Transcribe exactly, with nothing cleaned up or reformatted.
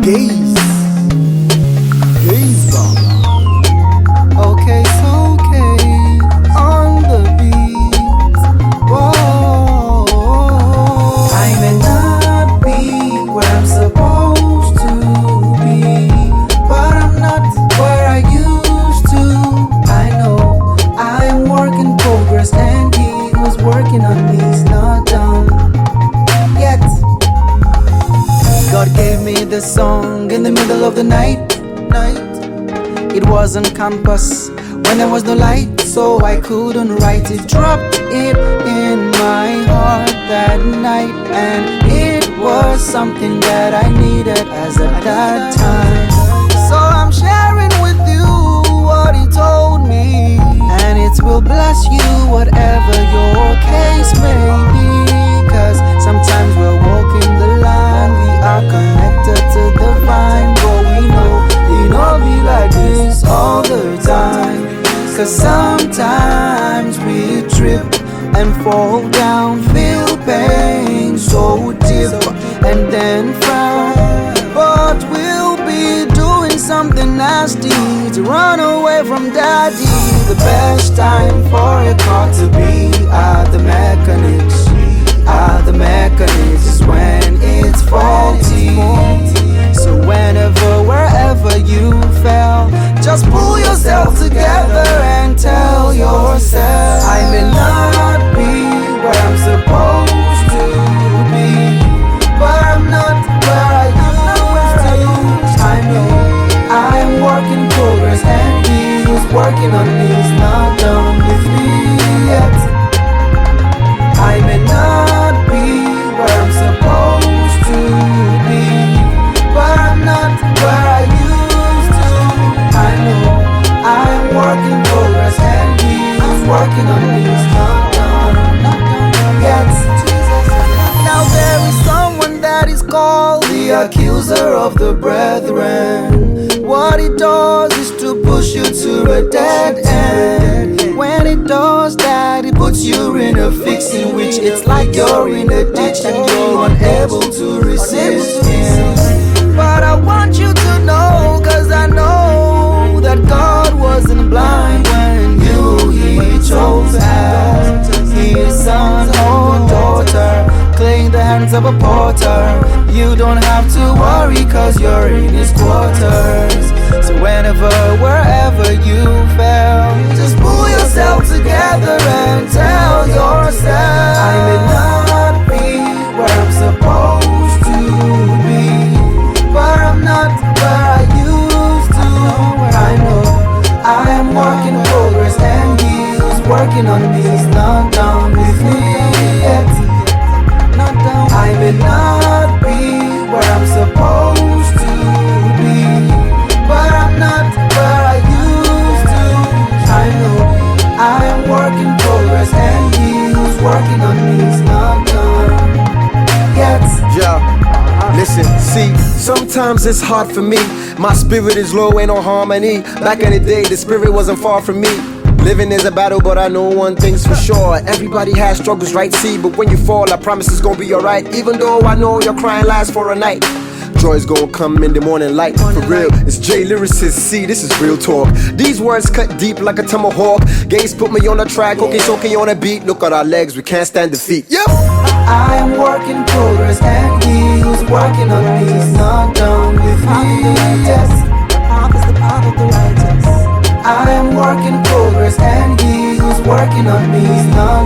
Gaze, gaze, Baba. Okay, so okay, on the beat. Whoa, I may not be where I'm supposed to be, but I'm not where I used to. I know I am work in progress, and he who's working on me is not done yet. God gave me this song in the middle of the night, night. It wasn't compass when there was no light, so I couldn't write it. Dropped it in my heart that night, and it was something that I needed as at that time. So I'm sharing with you what he told me, and it will bless you whatever your case may be. Cause sometimes we're walking the line, we are connected to the vine, but we know it don't be like this all the time. Cause sometimes we trip and fall down, feel pain so deep, and then frown. But we'll be doing something nasty to run away from daddy. The best time for a car to be at the mechanics, at the mechanics is when it's faulty. So whenever, wherever you fell, just pull yourself together and tell yourself, I may not be where I'm supposed to be, but I'm not where I used to. I know I am work in progress, and he who's working on me is not done with me yet. I may not be where I'm supposed to be, but I'm not where I used to. I know I am work in progress, and he who's working on me is not done, not done yet. Now there is someone that is called the accuser of the brethren. What it does is to push you to a dead end. When it does that, it puts you in a fix in which it's like you're in a ditch and you're unable to resist him. But I want you to know, cause I know that God wasn't blind when you he chose as his son or daughter, clay in the hands of a potter. You don't have to worry cause you're in his quarters. So whenever, wherever you fell, just pull yourself together and tell yourself, I may not be where I'm supposed to be, but I'm not where I used to. I know I am work in progress, and he who's working on me is not done with me yet. Not done. I may not be where I'm supposed to be, but I'm not where I used to. I know I am work in progress, and he who's working on me is not done yet. Yeah, listen, see, sometimes it's hard for me. My spirit is low, ain't no harmony. Back in the day, the spirit wasn't far from me. Living is a battle, but I know one thing's for sure. Everybody has struggles, right? See, but when you fall, I promise it's gonna be alright. Even though I know your crying lasts for a night, joy's gonna come in the morning light. For real, it's J Lyricist. See, this is real talk. These words cut deep like a tomahawk. Gaze put me on the track, okay, so okay on the beat. Look at our legs, we can't stand defeat. Yep. I am work in progress, and he who's working on me is not done with me yet. I am work in progress, and he who's working on me is not